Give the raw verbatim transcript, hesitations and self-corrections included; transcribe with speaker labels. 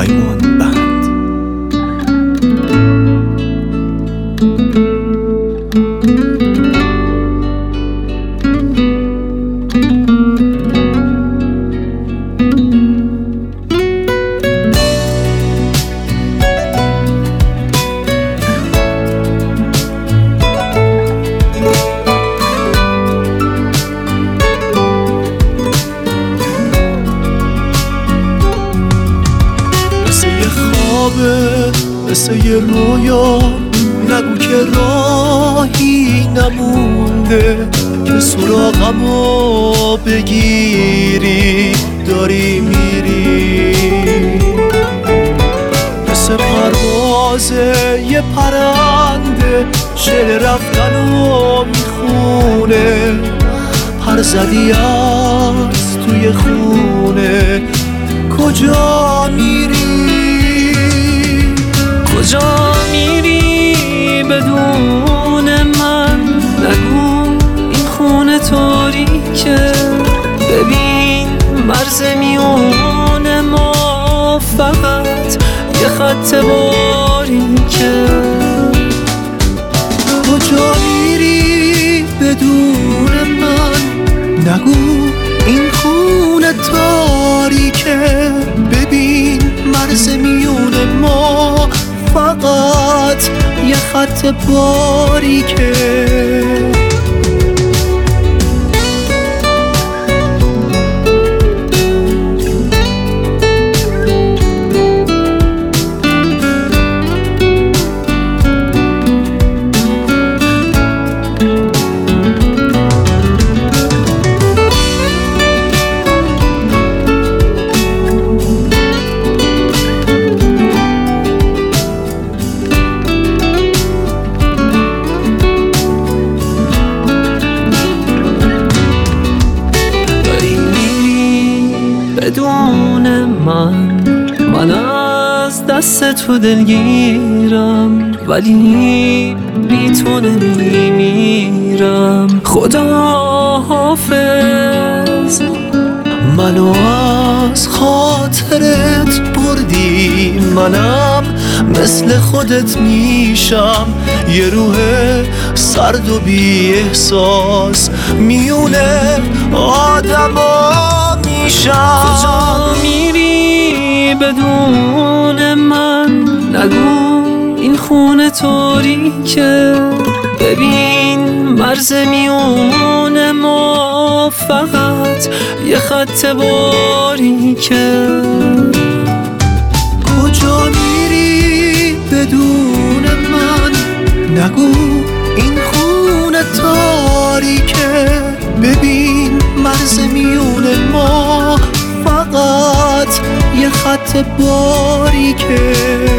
Speaker 1: آیمان بند.
Speaker 2: مثل یه رویا نگو که راهی نمونده که سراغمو بگیری داری میری. مثل پرواز یه پرنده شعر رفتنو میخونه، پر زدی از توی خونه. کجا میری؟
Speaker 3: کجا میری بدون من؟ نگو این خونه تاریکه، ببین مرز میون ما فقط یه خط باریکه.
Speaker 2: کجا میری بدون من؟ نگو این خونه تاریکه، ببین مرز میون ما فقط یه خط باریکه.
Speaker 3: بدون من من از دست تو دلگیرم، ولی بی تو نمیمیرم. خدا حافظ.
Speaker 2: منو از خاطرت بردی، منم مثل خودت میشم. یه روح سرد و بی احساس میونه آدما میشم.
Speaker 3: کجا میری بدون من؟ نگو این خونه تاریکه، ببین مرز میون ما فقط یه خط باریکه.
Speaker 2: کجا میری بدون من؟ نگو این خونه تاریکه، ببین مرز میون ما فقط یه خط باریکه.